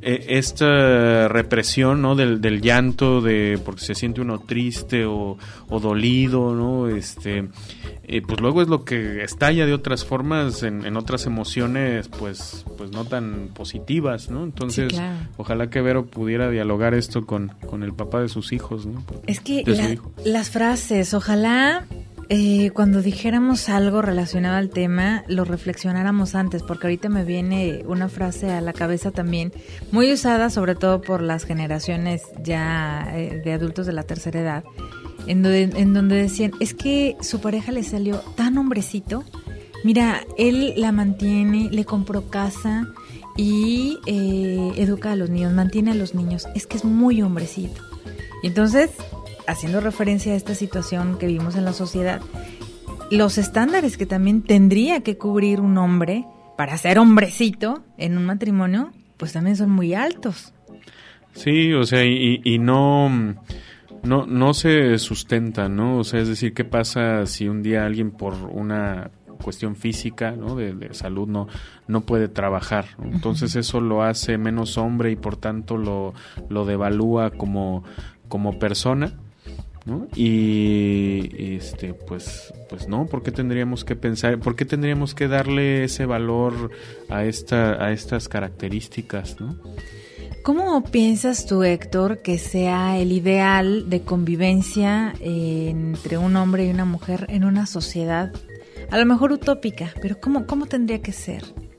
esta represión, ¿no? del, del llanto, de porque se siente uno triste o, o dolido, ¿no? Este, eh, pues luego es lo que estalla de otras formas en, en otras emociones, pues, pues no tan positivas, ¿no? Entonces, sí, claro. Ojalá que Vero pudiera dialogar esto con, con el papá de sus hijos, ¿no? Es que la, las frases, ojalá Eh, cuando dijéramos algo relacionado al tema, lo reflexionáramos antes, porque ahorita me viene una frase a la cabeza también, muy usada sobre todo por las generaciones ya eh, de adultos de la tercera edad, en donde, en donde decían, es que su pareja le salió tan hombrecito, mira, él la mantiene, le compró casa y eh, educa a los niños, mantiene a los niños, es que es muy hombrecito. Y entonces, haciendo referencia a esta situación que vivimos en la sociedad, los estándares que también tendría que cubrir un hombre para ser hombrecito en un matrimonio, pues también son muy altos. Sí, o sea, y, y no, no, no se sustenta, ¿no? O sea, es decir, ¿qué pasa si un día alguien por una cuestión física, ¿no? de, de salud no no puede trabajar, ¿no? Entonces eso lo hace menos hombre y por tanto lo, lo devalúa como, como persona, ¿no? Y este pues pues no, ¿por qué tendríamos que pensar, por qué tendríamos que darle ese valor a esta a estas características, ¿no? ¿Cómo piensas tú, Héctor, que sea el ideal de convivencia eh, entre un hombre y una mujer en una sociedad a lo mejor utópica, pero cómo cómo tendría que ser?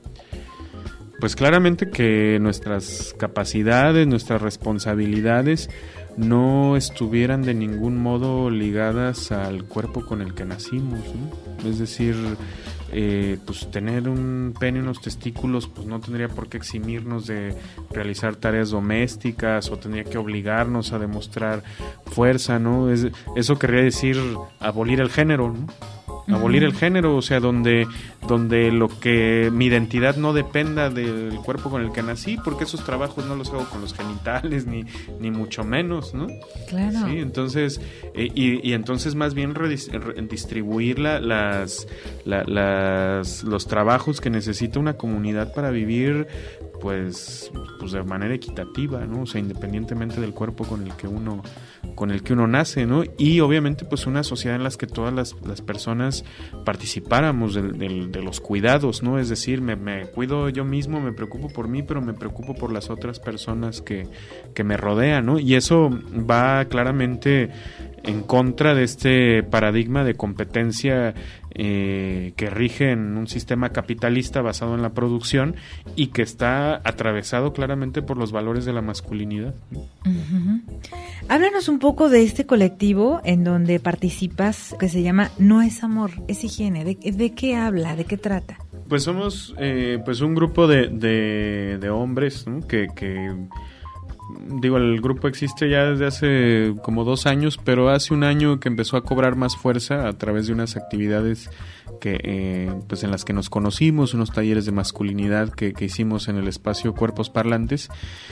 Pues claramente que nuestras capacidades, nuestras responsabilidades no estuvieran de ningún modo ligadas al cuerpo con el que nacimos, ¿no? Es decir, eh, pues tener un pene y unos testículos pues no tendría por qué eximirnos de realizar tareas domésticas o tendría que obligarnos a demostrar fuerza, ¿no? Es, eso querría decir abolir el género, ¿no? Abolir el género, o sea, donde donde lo que mi identidad no dependa del cuerpo con el que nací, porque esos trabajos no los hago con los genitales ni ni mucho menos, ¿no? Claro. Sí, entonces eh, y, y entonces más bien redis, distribuir la, las la, las los trabajos que necesita una comunidad para vivir pues pues de manera equitativa, ¿no? O sea, independientemente del cuerpo con el que uno con el que uno nace, ¿no? Y obviamente pues una sociedad en la que todas las, las personas participáramos de, de, de los cuidados, ¿no? Es decir, me, me cuido yo mismo, me preocupo por mí, pero me preocupo por las otras personas que, que me rodean, ¿no? Y eso va claramente en contra de este paradigma de competencia eh, que rige en un sistema capitalista basado en la producción y que está atravesado claramente por los valores de la masculinidad. Uh-huh. Háblanos un poco de este colectivo en donde participas, que se llama No es Amor, es Higiene. ¿De, de qué habla? ¿De qué trata? Pues somos eh, pues un grupo de, de, de hombres, ¿no? que... que Digo, el grupo existe ya desde hace como dos años, pero hace un año que empezó a cobrar más fuerza a través de unas actividades que eh, pues en las que nos conocimos, unos talleres de masculinidad que, que hicimos en el espacio Cuerpos Parlantes.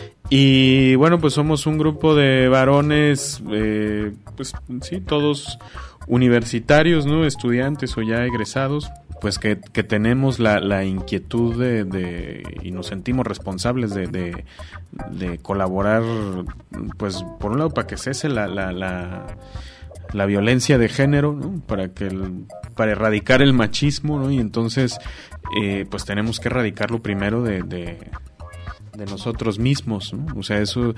Y bueno, pues somos un grupo de varones, eh, pues sí, todos universitarios, ¿no? Estudiantes o ya egresados, pues que, que tenemos la, la inquietud de, de y nos sentimos responsables de, de, de colaborar, pues por un lado para que cese la, la, la, la violencia de género, ¿no? Para que el, para erradicar el machismo, ¿no? Y entonces eh, pues tenemos que erradicarlo primero de, de, de nosotros mismos, ¿no? O sea, eso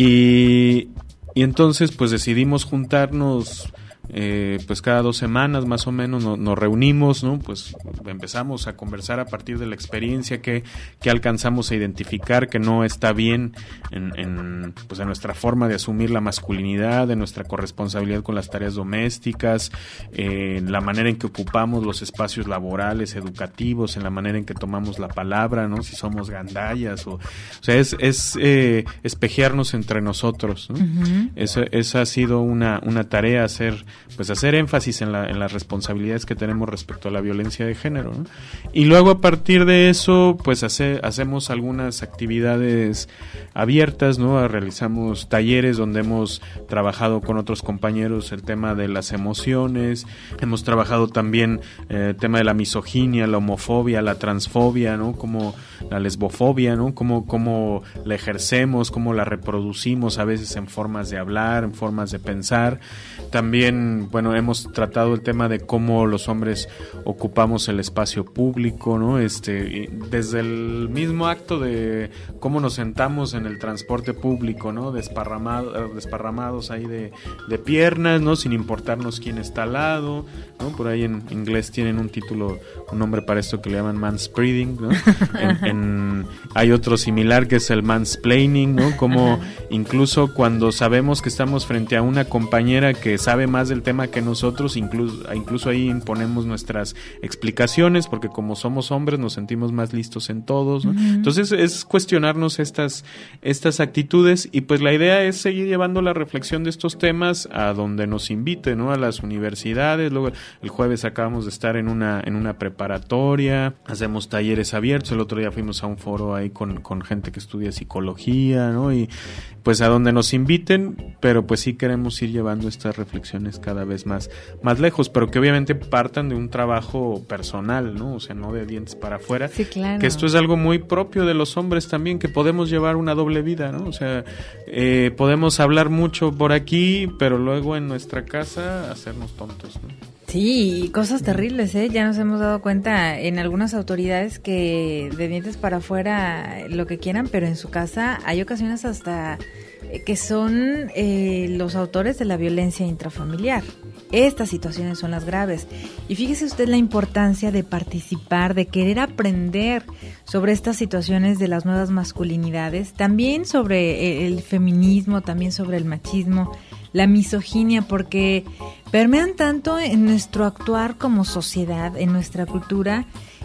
y, y entonces pues decidimos juntarnos. Eh, pues cada dos semanas más o menos no, nos reunimos, ¿no? Pues empezamos a conversar a partir de la experiencia que, que alcanzamos a identificar que no está bien en, en, pues en nuestra forma de asumir la masculinidad, en nuestra corresponsabilidad con las tareas domésticas, eh, en la manera en que ocupamos los espacios laborales, educativos, en la manera en que tomamos la palabra, ¿no? Si somos gandallas o, o sea, es, es eh, espejearnos entre nosotros, ¿no? Uh-huh. Esa, esa ha sido una, una tarea, hacer pues hacer énfasis en, la, en las responsabilidades que tenemos respecto a la violencia de género, ¿no? Y luego a partir de eso pues hace, hacemos algunas actividades abiertas, ¿no? Realizamos talleres donde hemos trabajado con otros compañeros el tema de las emociones, hemos trabajado también eh, el tema de la misoginia, la homofobia, la transfobia, ¿no? Como la lesbofobia, ¿no? Cómo, cómo la ejercemos, cómo la reproducimos a veces en formas de hablar, en formas de pensar. También bueno, hemos tratado el tema de cómo los hombres ocupamos el espacio público, ¿no? Este, desde el mismo acto de cómo nos sentamos en el transporte público, ¿no? Desparramado, desparramados ahí de, de piernas, ¿no? Sin importarnos quién está al lado, ¿no? Por ahí en inglés tienen un título, un nombre para esto que le llaman manspreading, ¿no? En, en, hay otro similar que es el mansplaining, ¿no? Como incluso cuando sabemos que estamos frente a una compañera que sabe más del tema que nosotros, incluso, incluso ahí imponemos nuestras explicaciones porque como somos hombres nos sentimos más listos en todos, ¿no? Uh-huh. Entonces es cuestionarnos estas, estas actitudes y pues la idea es seguir llevando la reflexión de estos temas a donde nos invite, ¿no? A las universidades. Luego el jueves acabamos de estar en una, en una preparatoria, hacemos talleres abiertos, el otro día fuimos a un foro ahí con, con gente que estudia psicología, ¿no? Y pues a donde nos inviten, pero pues sí queremos ir llevando estas reflexiones cada vez más, más lejos, pero que obviamente partan de un trabajo personal, ¿no? O sea, no de dientes para afuera. Sí, claro. Que esto es algo muy propio de los hombres también, que podemos llevar una doble vida, ¿no? O sea, eh, podemos hablar mucho por aquí, pero luego en nuestra casa hacernos tontos, ¿no? Sí, cosas terribles, ¿eh? Ya nos hemos dado cuenta en algunas autoridades que de dientes para afuera lo que quieran, pero en su casa hay ocasiones hasta que son eh, los autores de la violencia intrafamiliar. Estas situaciones son las graves. Y fíjese usted la importancia de participar, de querer aprender sobre estas situaciones de las nuevas masculinidades, también sobre el feminismo, también sobre el machismo, la misoginia, porque permean tanto en nuestro actuar como sociedad, en nuestra cultura,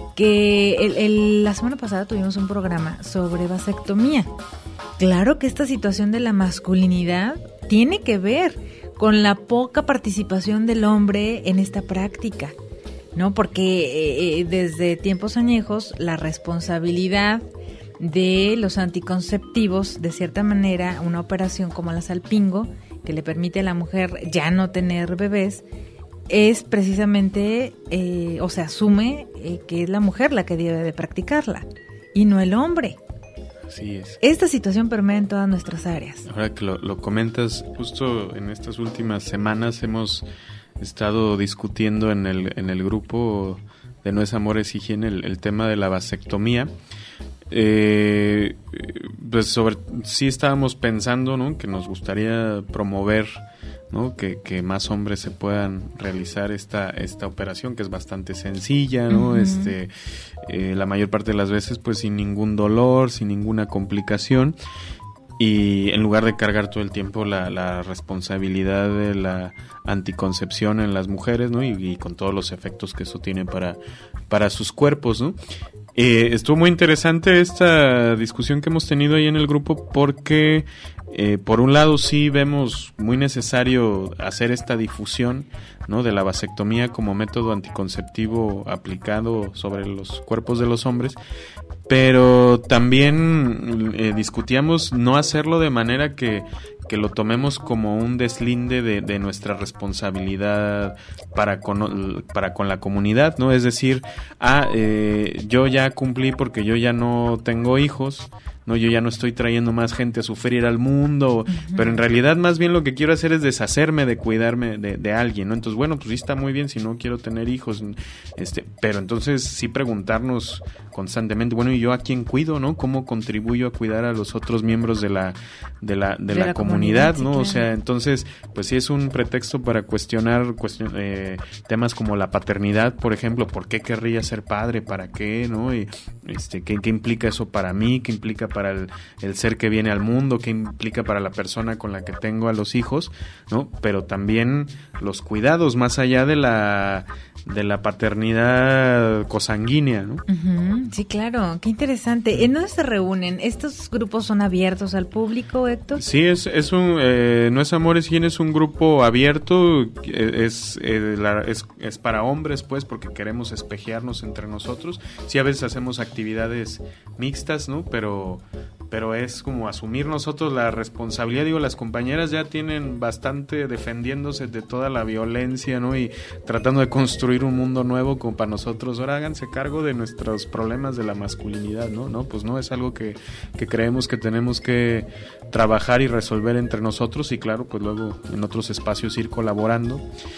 que el, el, la semana pasada tuvimos un programa sobre vasectomía. Claro que esta situación de la masculinidad tiene que ver con la poca participación del hombre en esta práctica, ¿no? Porque eh, desde tiempos añejos la responsabilidad de los anticonceptivos, de cierta manera, una operación como la salpingo, que le permite a la mujer ya no tener bebés, es precisamente, eh, o se asume eh, que es la mujer la que debe de practicarla y no el hombre. Así es. Esta situación permea en todas nuestras áreas. Ahora que lo, lo comentas, justo en estas últimas semanas hemos estado discutiendo en el, en el grupo de No es Amor, es Higiene el, el tema de la vasectomía. Eh, pues sobre sí estábamos pensando, ¿no?, que nos gustaría promover, ¿no?, que, que más hombres se puedan realizar esta esta operación, que es bastante sencilla, ¿no? Uh-huh. Este eh, la mayor parte de las veces pues sin ningún dolor, sin ninguna complicación, y en lugar de cargar todo el tiempo la, la responsabilidad de la anticoncepción en las mujeres, ¿no?, y, y con todos los efectos que eso tiene para para sus cuerpos, ¿no? Eh, estuvo muy interesante esta discusión que hemos tenido ahí en el grupo porque eh, por un lado sí vemos muy necesario hacer esta difusión, ¿no?, de la vasectomía como método anticonceptivo aplicado sobre los cuerpos de los hombres, pero también eh, discutíamos no hacerlo de manera que que lo tomemos como un deslinde de, de nuestra responsabilidad para con, para con la comunidad, ¿no? Es decir, ah, eh, yo ya cumplí porque yo ya no tengo hijos, no, yo ya no estoy trayendo más gente a sufrir al mundo, uh-huh. pero en realidad más bien lo que quiero hacer es deshacerme de cuidarme de, de alguien, ¿no? Entonces, bueno, pues sí está muy bien si no quiero tener hijos, este, pero entonces sí preguntarnos constantemente, bueno, ¿y yo a quién cuido, no? ¿Cómo contribuyo a cuidar a los otros miembros de la de la de, de la, la comunidad, comunidad, ¿no? Sí, claro. O sea, entonces, pues sí es un pretexto para cuestionar cuestion, eh, temas como la paternidad, por ejemplo, ¿por qué querría ser padre? ¿Para qué? ¿No? Y este, ¿qué, qué implica eso para mí? ¿Qué implica para el, el ser que viene al mundo? ¿Qué implica para la persona con la que tengo a los hijos? ¿No? Pero también los cuidados más allá de la de la paternidad cosanguínea, ¿no? Uh-huh. Sí, claro, qué interesante. ¿En dónde se reúnen? ¿Estos grupos son abiertos al público, Héctor? Sí, es es un eh, No es Amor, es Higiene, es un grupo abierto, es eh, la, es es para hombres, pues, porque queremos espejearnos entre nosotros. Sí, a veces hacemos actividades mixtas, ¿no? Pero pero es como asumir nosotros la responsabilidad. Digo, las compañeras ya tienen bastante defendiéndose de toda la violencia, ¿no? Y tratando de construir un mundo nuevo como para nosotros. Ahora háganse cargo de nuestros problemas de la masculinidad, ¿no? No, pues no, es algo que, que creemos que tenemos que trabajar y resolver entre nosotros y claro, pues luego en otros espacios ir colaborando.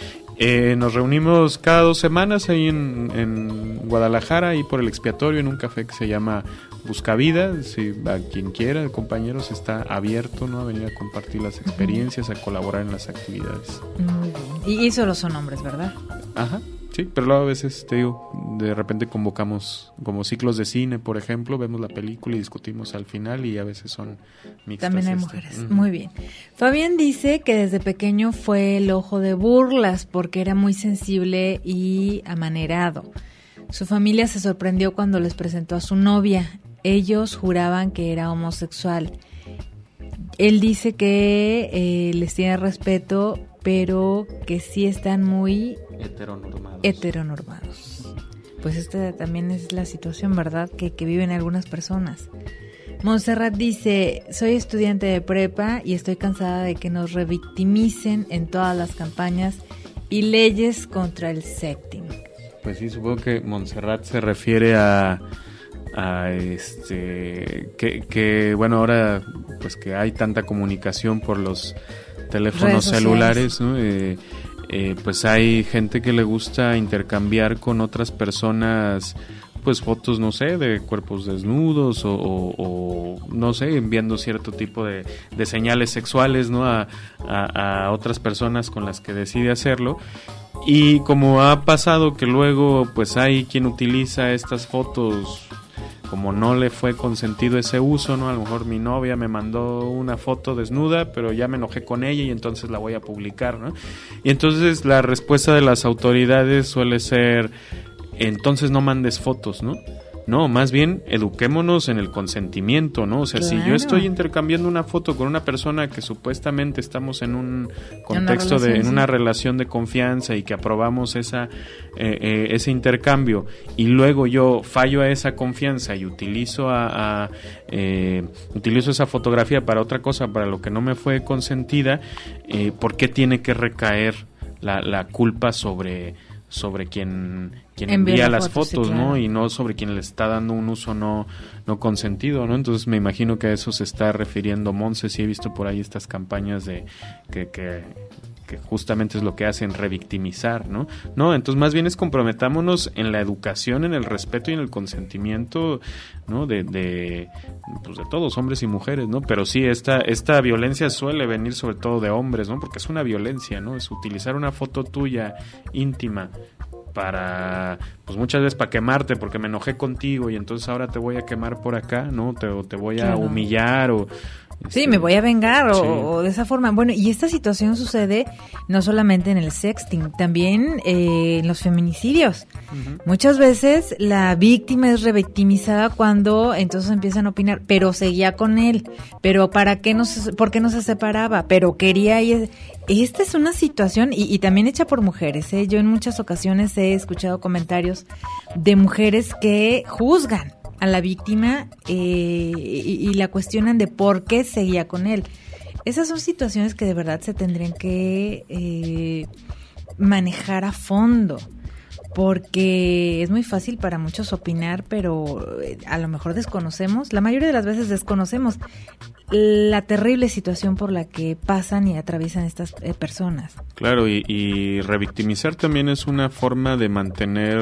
Eh, nos reunimos cada dos semanas ahí en, en Guadalajara, ahí por el Expiatorio, en un café que se llama Buscavida. Si a quien quiera, compañeros, está abierto, ¿no?, a venir a compartir las experiencias, a colaborar en las actividades. Muy bien. Y, y solo son hombres, ¿verdad? Ajá. Sí, pero luego a veces, te digo, de repente convocamos como ciclos de cine, por ejemplo, vemos la película y discutimos al final y a veces son mixtas. También hay este. mujeres, Uh-huh. muy bien. Fabián dice que desde pequeño fue el ojo de burlas porque era muy sensible y amanerado. Su familia se sorprendió cuando les presentó a su novia. Ellos juraban que era homosexual. Él dice que eh, les tiene respeto, pero que sí están muy heteronormados. heteronormados. Pues esta también es la situación, ¿verdad?, que, que viven algunas personas. Montserrat dice, soy estudiante de prepa y estoy cansada de que nos revictimicen en todas las campañas y leyes contra el sexting. Pues sí, supongo que Montserrat se refiere a a este que, que bueno, ahora pues que hay tanta comunicación por los teléfonos celulares, ¿no? Eh, eh, pues hay gente que le gusta intercambiar con otras personas pues fotos, no sé, de cuerpos desnudos o, o, o no sé, enviando cierto tipo de, de señales sexuales, ¿no?, a, a, a otras personas con las que decide hacerlo. Y como ha pasado que luego pues hay quien utiliza estas fotos como no le fue consentido ese uso, ¿no? A lo mejor mi novia me mandó una foto desnuda, pero ya me enojé con ella y entonces la voy a publicar, ¿no? Y entonces la respuesta de las autoridades suele ser, entonces no mandes fotos, ¿no? No, más bien eduquémonos en el consentimiento, ¿no? O sea, claro. Si yo estoy intercambiando una foto con una persona que supuestamente estamos en un contexto de, en una relación de confianza y que aprobamos esa eh, eh, ese intercambio y luego yo fallo a esa confianza y utilizo a, a eh, utilizo esa fotografía para otra cosa, para lo que no me fue consentida, eh, ¿por qué tiene que recaer la, la culpa sobre sobre quien quien envía, envía las fotos, fotos, sí, claro. ¿no? Y no sobre quien le está dando un uso no no consentido, ¿no? Entonces me imagino que a eso se está refiriendo Monse. Sí he visto por ahí estas campañas de que, que, que justamente es lo que hacen, revictimizar, ¿no? No, entonces más bien es comprometámonos en la educación, en el respeto y en el consentimiento, ¿no? De, de, pues de todos, hombres y mujeres, ¿no? Pero sí, esta, esta violencia suele venir sobre todo de hombres, ¿no? Porque es una violencia, ¿no? Es utilizar una foto tuya íntima para, pues muchas veces para quemarte porque me enojé contigo y entonces ahora te voy a quemar por acá, ¿no? Te, te voy a claro. humillar o... Sí, este, me voy a vengar o, sí. o de esa forma. Bueno, y esta situación sucede no solamente en el sexting, también eh, en los feminicidios. Uh-huh. Muchas veces la víctima es revictimizada cuando entonces empiezan a opinar, pero seguía con él, pero ¿para qué no se, por qué no se separaba? Pero quería ir... Esta es una situación, y, y también hecha por mujeres, ¿eh? Yo en muchas ocasiones he escuchado comentarios de mujeres que juzgan a la víctima eh, y, y la cuestionan de por qué seguía con él. Esas son situaciones que de verdad se tendrían que eh, manejar a fondo, porque es muy fácil para muchos opinar, pero a lo mejor desconocemos, la mayoría de las veces desconocemos la terrible situación por la que pasan y atraviesan estas eh, personas. Claro, y, y revictimizar también es una forma de mantener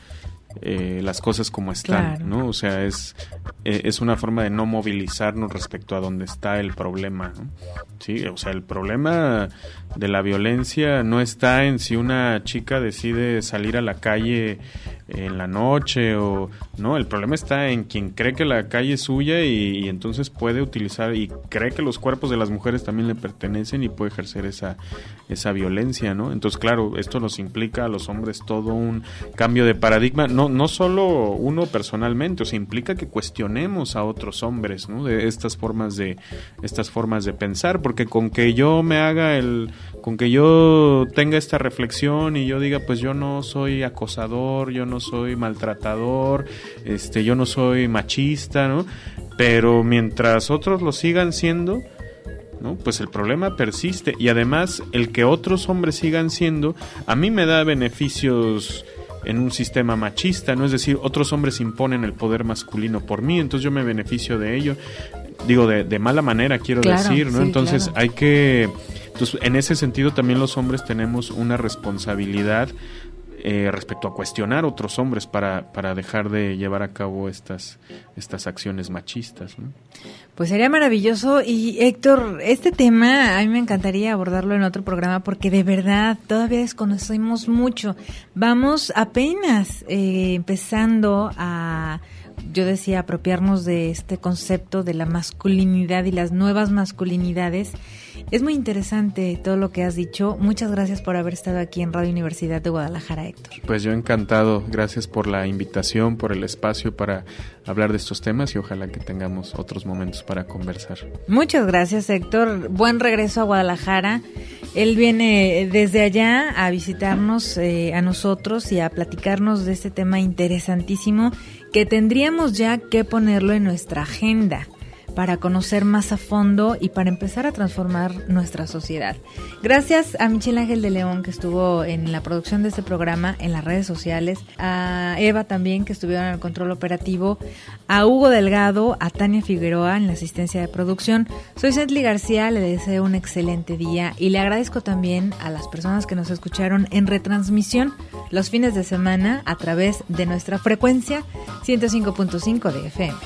eh, las cosas como están, claro. ¿no? O sea, es eh, es una forma de no movilizarnos respecto a dónde está el problema, ¿no? Sí, o sea, el problema de la violencia no está en si una chica decide salir a la calle en la noche o no, el problema está en quien cree que la calle es suya y, y entonces puede utilizar y cree que los cuerpos de las mujeres también le pertenecen y puede ejercer esa esa violencia, ¿no? Entonces, claro, esto nos implica a los hombres todo un cambio de paradigma, no no solo uno personalmente, o sea, implica que cuestionemos a otros hombres, ¿no? De estas formas de estas formas de pensar, porque con que yo me haga el con que yo tenga esta reflexión y yo diga, pues yo no soy acosador, yo no soy maltratador, este, yo no soy machista, ¿no? Pero mientras otros lo sigan siendo, ¿no? Pues el problema persiste y además el que otros hombres sigan siendo, a mí me da beneficios en un sistema machista, ¿no? Es decir, otros hombres imponen el poder masculino por mí, entonces yo me beneficio de ello, digo, de, de mala manera, quiero claro, decir, ¿no? Sí, entonces claro. hay que... Entonces, en ese sentido también los hombres tenemos una responsabilidad eh, respecto a cuestionar a otros hombres para, para dejar de llevar a cabo estas, estas acciones machistas, ¿no? Pues sería maravilloso. Y Héctor, este tema a mí me encantaría abordarlo en otro programa porque de verdad todavía desconocemos mucho. Vamos apenas eh, empezando a... Yo decía, apropiarnos de este concepto de la masculinidad y las nuevas masculinidades. Es muy interesante todo lo que has dicho. Muchas gracias por haber estado aquí en Radio Universidad de Guadalajara, Héctor. Pues yo encantado. Gracias por la invitación, por el espacio para hablar de estos temas y ojalá que tengamos otros momentos para conversar. Muchas gracias, Héctor. Buen regreso a Guadalajara. Él viene desde allá a visitarnos eh, a nosotros y a platicarnos de este tema interesantísimo que tendríamos ya que ponerlo en nuestra agenda para conocer más a fondo y para empezar a transformar nuestra sociedad. Gracias a Michelle Ángel de León, que estuvo en la producción de este programa, en las redes sociales, a Eva también, que estuvieron en el control operativo, a Hugo Delgado, a Tania Figueroa en la asistencia de producción. Soy Cently García, le deseo un excelente día y le agradezco también a las personas que nos escucharon en retransmisión los fines de semana a través de nuestra frecuencia ciento cinco punto cinco de F M.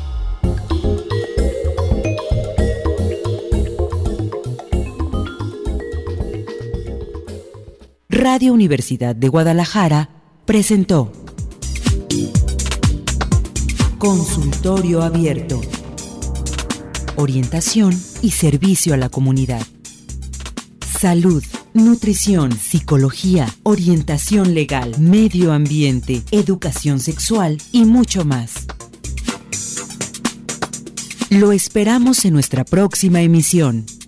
Radio Universidad de Guadalajara presentó Consultorio Abierto. Orientación y servicio a la comunidad. Salud, nutrición, psicología, orientación legal, medio ambiente, educación sexual y mucho más. Lo esperamos en nuestra próxima emisión.